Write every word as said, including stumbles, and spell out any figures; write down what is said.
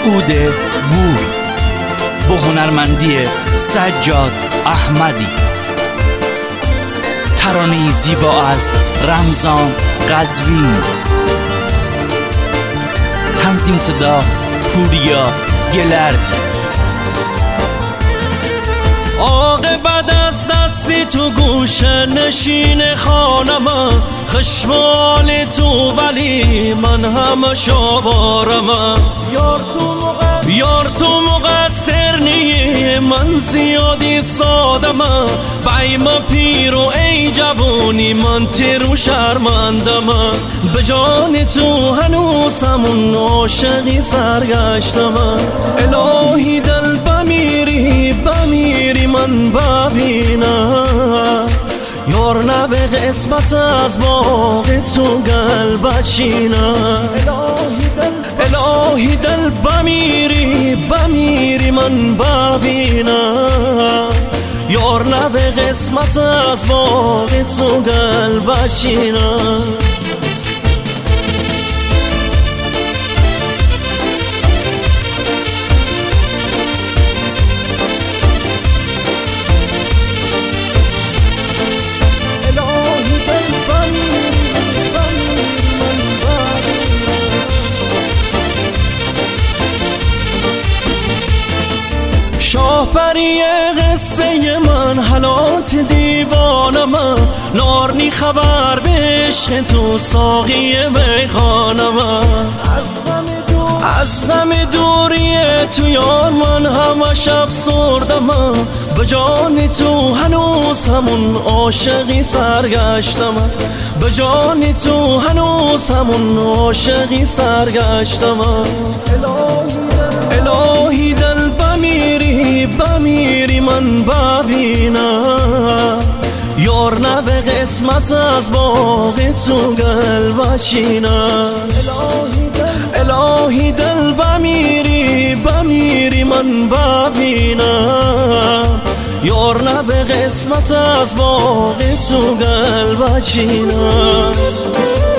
مسعود بور با هنرمندی سجاد احمدی. ترانه‌ای زیبا از رمضان قزوین. تنظیم صدا پوریا گلردی. عاقبت از دستی تو گوشه نشین خانم، خشمال تو ولی من همش آوارم. یار تو مقصر نیه، من زیادی سادم. بایم پیر و ای جوانی من تیر و شرمندم. به جان تو هنوز همون عاشقی سرگشتم. الهی دل بمیری بمیری من ببینم، یار نه به قسمت از باغ تو قلب چینم. الهی دل بمیری بمیری من ببینم، یار نه به قسمت از باغ تو قلب چینم. شاهپری قصه من حالات دیوانم، نارنی خبر به عشق تو ساقی میخانم. از غم دوری تو یار من همش افسردم. به جان تو هنوز همون عاشقی سرگشتم. به جان تو هنوز همون عاشقی سرگشتم. الهی دل بمیری بمیری من ببینم، یار نه به قسمت از باغ تو قلب چینم. الهی دل بمیری بمیری من ببینم، یار نه به قسمت از باغ تو قلب چینم.